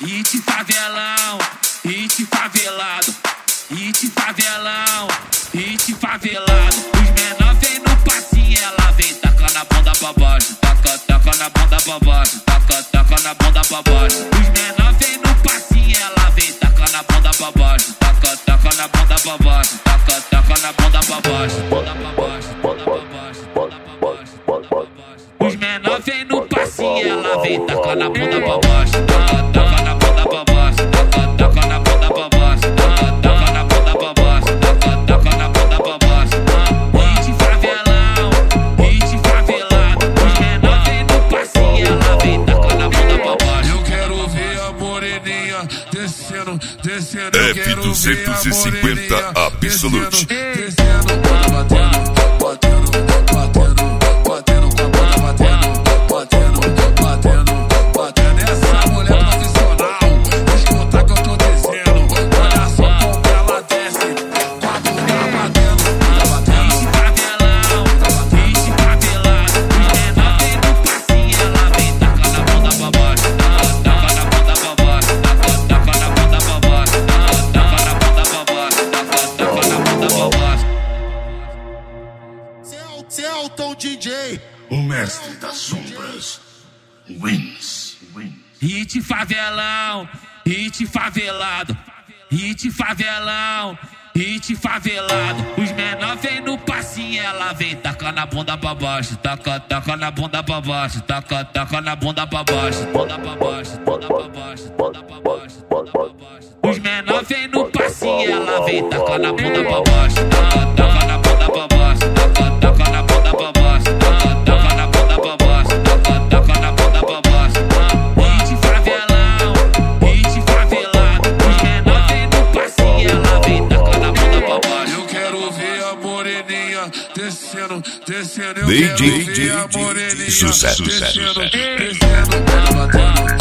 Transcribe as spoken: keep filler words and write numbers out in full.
hit favelão, hit favelado, hit favelão, hit favelado. Os menor vem no passinho, ela vem tacando a bunda pra baixo, taca, taca na bunda pra baixo, taca, taca na bunda pra baixo. Os menor vem no passinho, ela vem tacando a bunda pra baixo, taca, taca na bunda pra baixo, taca, taca na bunda pra baixo, bunda pra baixo, bunda pra baixo, bunda pra baixo, bunda pra baixo. Os menor vem no passinho, ela vem tacando a bunda pra baixo, taca, taca na bunda pra baixo, taca, taca na bunda pra baixo, taca, taca na bunda pra baixo, taca, taca na bunda pra baixo. Hit favelão, hit favelado, os menor vem no passinho, ela vem tacando a bunda pra baixo. Eu quero ver a moreninha descendo, descendo. F duzentos e cinquenta Absolute. Descendo, batendo, batendo, batendo, batendo com a bunda, batendo, batendo, batendo, batendo. Essa mulher profissional, escuta que eu tô descendo. Olha só como ela desce, com a bunda batendo, batendo. Hit favelão, hit favelado, os menor vem no passinho, ela vem tacando a bunda pra baixo, taca na bunda pra baixo, taca, taca na bunda pra baixo, taca na bunda pra baixo, taca, taca na bunda pra baixo. Celton D J, O mestre das sombras. Wins. Wins. Hit favelão, hit favelado, hit favelão, hit favelado. Os menor vem no passinho, ela vem tacando a bunda pra baixo, taca, taca na bunda pra baixo, taca, taca na bunda pra baixo, bunda pra baixo, bunda pra baixo, bunda pra baixo, bunda pra baixo. Os menor vem no passinho, ela vem tacando a bunda pra baixo, taca, taca na bunda pra baixo, taca, taca na bunda pra baixo, taca, taca na bunda pra baixo, taca, taca na bunda pra baixo. Hit favelão, hit favelado, os menor vem no passinho, ela vem tacando a bunda pra baixo. eu quero ver a moreninha descendo, descendo. Eu D quero J ver a moreninha Sucesso. descendo, descendo, batendo.